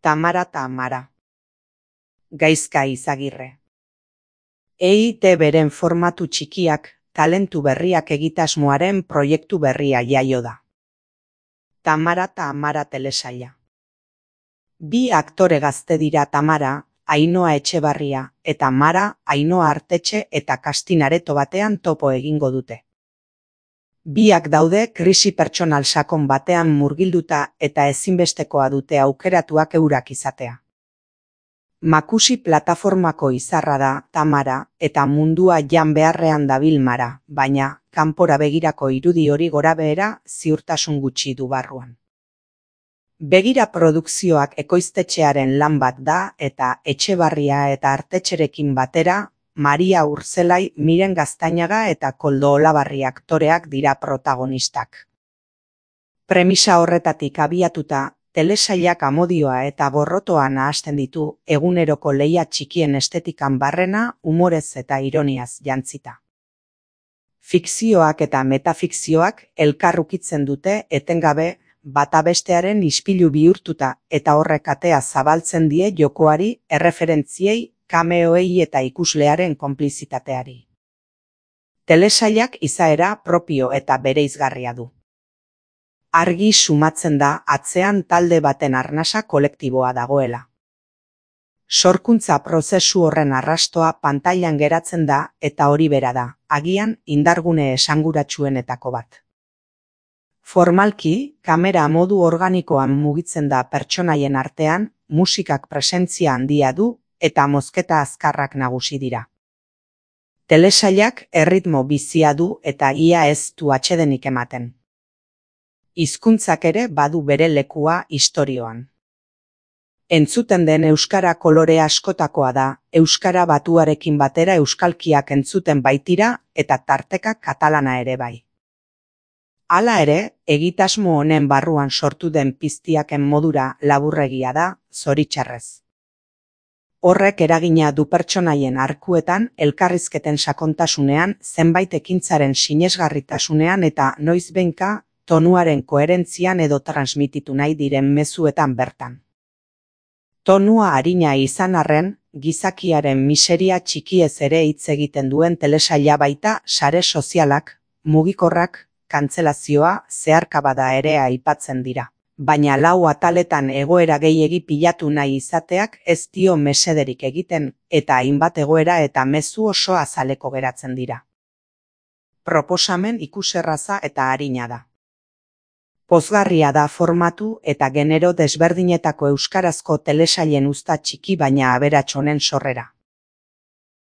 Tamara ta Amara. Gaizka Izagirre. EITBren formatu txikiak, talentu berriak egitasmoaren proiektu berria jaio da. Tamara ta Amara telesaila. Bi aktore gazte dira Tamara, Ainhoa Etxebarria, eta Amara, Ainhoa Artetxe eta casting areto batean topo egingo dute. Biak daude krisi pertsonal sakon batean murgilduta eta ezinbestekoa dute aukeratuak eurak izatea. Makusi plataformako izarra da Tamara eta mundua jan beharrean dabil Mara, baina kanpora begirako irudi hori gorabehera ziurtasun gutxi du barruan. Begira produkzioak ekoiztetxearen lan bat da eta Etxebarria eta Artetxerekin batera Maria Urzelai, Miren Gaztañaga eta Koldo Olabarri aktoreak dira protagonistak. Premisa horretatik abiatuta, telesailak amodioa eta gorrotoa nahasten ditu eguneroko lehia txikien estetikan barrena umorez eta ironiaz jantzita. Fikzioak eta metafikzioak elkar ukitzen dute etengabe bata bestearen ispilu bihurtuta eta horrek atea zabaltzen die jokoari, erreferentziei, kameoei eta ikuslearen konplizitateari. Telesailak izaera propio eta bereizgarria du. Argi sumatzen da atzean talde baten arnasa kolektiboa dagoela. Sorkuntza prozesu horren arrastoa pantailan geratzen da eta hori bera da, agian indargune esanguratsuenetako bat. Formalki, kamera modu organikoan mugitzen da pertsonaien artean, musikak presentzia handia du eta mozketa azkarrak nagusi dira. Telesailak erritmo bizia du eta ia ez du atsedenik ematen. Hizkuntzak ere badu bere lekua istorioan. Entzuten den euskara kolore askotakoa da, euskara batuarekin batera euskalkiak entzuten baitira eta tarteka katalana ere bai. Hala ere, egitasmo honen barruan sortu den piztiaken modura laburregia da, zoritxarrez. Horrek eragina du pertsonaien arkuetan, elkarrizketen sakontasunean, zenbait ekintzaren sinesgarritasunean eta noizbehinka tonuaren koherentzian edo transmititu nahi diren mezuetan bertan. Tonua arina izan arren, gizakiaren miseria txikiez ere hitz egiten duen telesaila baita sare sozialak, mugikorrak, kantzelazioa, zeharkabada ere aipatzen dira. Baina lau ataletan egoera gehiegi pilatu nahi izateak ez dio mesederik egiten eta hainbat egoera eta mezu oso azaleko geratzen dira. Proposamen ikuserraza eta arina da. Pozgarria da formatu eta genero desberdinetako euskarazko telesailen uzta txiki baina aberats honen sorrera.